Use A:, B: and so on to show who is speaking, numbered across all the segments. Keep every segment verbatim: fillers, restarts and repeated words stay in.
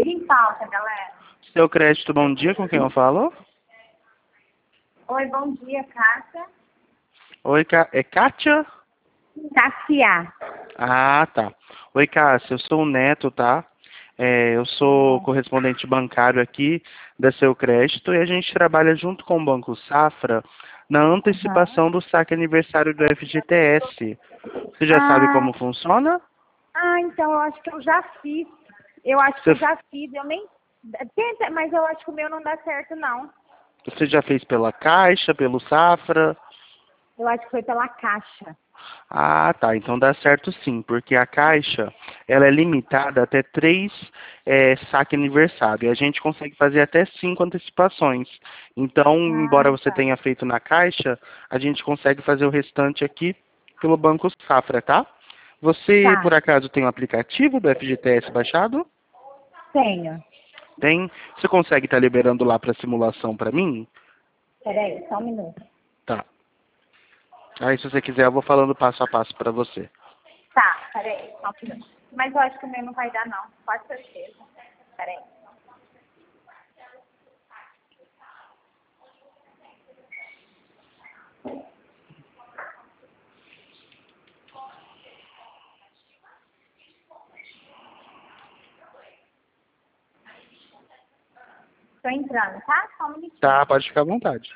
A: Vira em pauta, galera.
B: Seu crédito, bom dia, com quem eu falo?
A: Oi, bom dia, Cássia.
B: Oi, Cá- é Kátia?
A: Cássia.
B: Ah, tá. Oi, Cássia, eu sou o Neto, tá? É, eu sou correspondente bancário aqui da Seu Crédito e a gente trabalha junto com o Banco Safra na antecipação do saque aniversário do F G T S. Você já sabe
A: Ah,
B: como funciona?
A: ah, então eu acho que eu já fiz. Eu acho que
B: Você,
A: eu já fiz. Eu nem. Tenta, mas eu acho que o meu não dá certo, não.
B: você já fez pela Caixa, pelo Safra?
A: Eu acho que foi pela Caixa.
B: Ah, tá. Então dá certo sim, porque a Caixa, ela é limitada até três é, saque aniversário. E a gente consegue fazer até cinco antecipações. Então, embora
A: Ah,
B: você
A: tá.
B: tenha feito na Caixa, a gente consegue fazer o restante aqui pelo Banco Safra, tá? Você, por
A: Tá,
B: acaso, tem o aplicativo do F G T S baixado?
A: tenho.
B: Tem? Você consegue estar liberando lá para simulação para mim?
A: Peraí, só um minuto.
B: Tá. Aí, se você quiser, eu vou falando passo a passo para você.
A: Tá, peraí, só um minuto. Mas eu acho que o meu não vai dar, não. Quase certeza. Peraí. Tô entrando, tá? Só um minutinho.
B: Tá, pode ficar à vontade.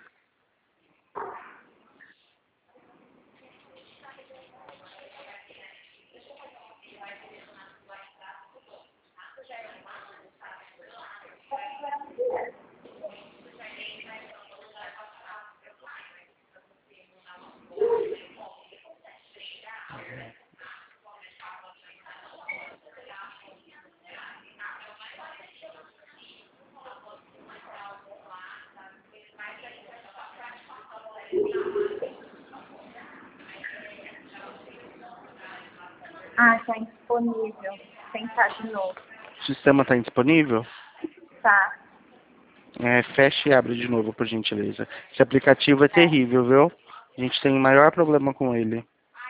A: Ah, tá indisponível. Tentar de novo.
B: O sistema está indisponível?
A: Tá.
B: É, fecha e abre de novo, por gentileza. Esse aplicativo é
A: É.
B: terrível, viu? A gente tem o maior problema com ele.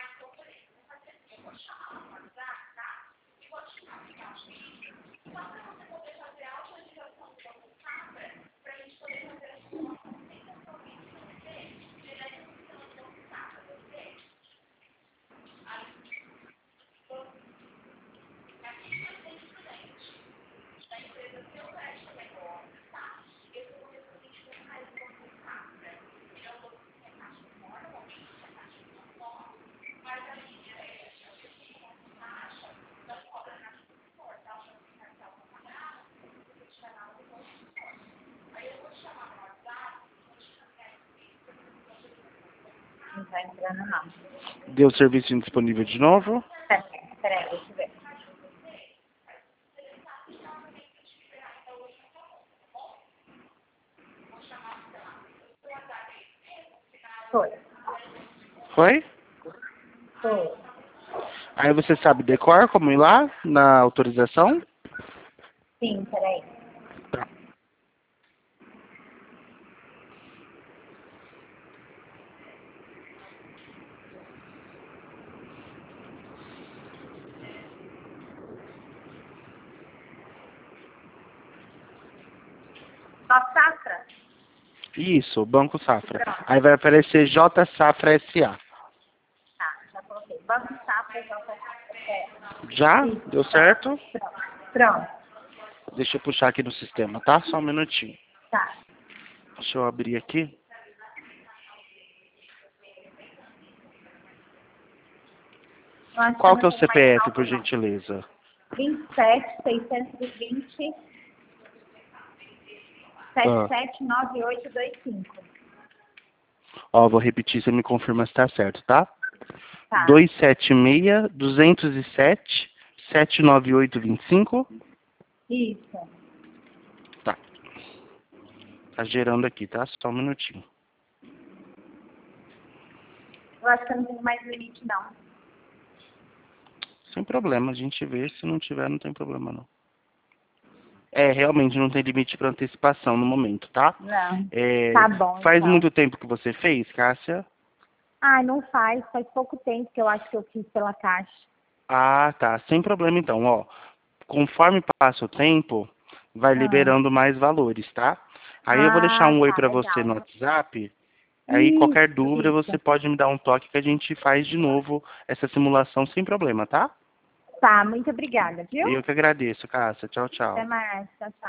A: Não tá entrando, não.
B: Deu serviço indisponível de novo?
A: Peraí, peraí, deixa eu ver. Foi.
B: Foi?
A: Foi.
B: Aí você sabe decor como ir lá na autorização?
A: Sim, peraí.
B: Tá.
A: Só Safra?
B: Isso, Banco Safra.
A: Pronto.
B: Aí vai aparecer J Safra S A.
A: Tá, já coloquei. Banco Safra, já tá. É.
B: Já?
A: Isso,
B: Deu
A: tá.
B: certo?
A: Pronto. Pronto.
B: Deixa eu puxar aqui no sistema, tá? Só um minutinho.
A: Tá.
B: Deixa eu abrir aqui.
A: Eu acho que eu
B: Qual
A: não
B: que é o
A: tenho mais
B: C P F,
A: saldo,
B: por
A: não.
B: gentileza?
A: vinte e sete, seiscentos e vinte,
B: Ah.
A: sete sete nove oito dois cinco.
B: Ó, vou repetir, você me confirma se tá certo, tá?
A: Tá.
B: dois sete seis, dois zero sete, sete nove oito dois cinco.
A: Isso.
B: Tá. Tá gerando aqui, tá? Só um minutinho.
A: Eu acho que eu não tenho mais limite, não.
B: Sem problema, a gente vê. Se não tiver, não tem problema, não. É, realmente não tem limite para antecipação no momento, tá?
A: Não.
B: É,
A: Tá bom,
B: faz
A: então.
B: muito tempo que você fez, Cássia?
A: Ai, não faz. Faz pouco tempo que eu acho que eu fiz pela Caixa.
B: Ah, tá. Sem problema, então. Ó, conforme passa o tempo, vai
A: Ah.
B: liberando mais valores, tá? Aí eu vou deixar um
A: Ah,
B: oi
A: tá,
B: para você no
A: legal.
B: WhatsApp. Aí qualquer
A: Isso,
B: dúvida você
A: isso.
B: pode me dar um toque que a gente faz de novo essa simulação sem problema, tá?
A: Tá, muito obrigada, viu?
B: Eu que agradeço, Cássia. Tchau,
A: Até
B: tchau.
A: mais. Tchau, tchau.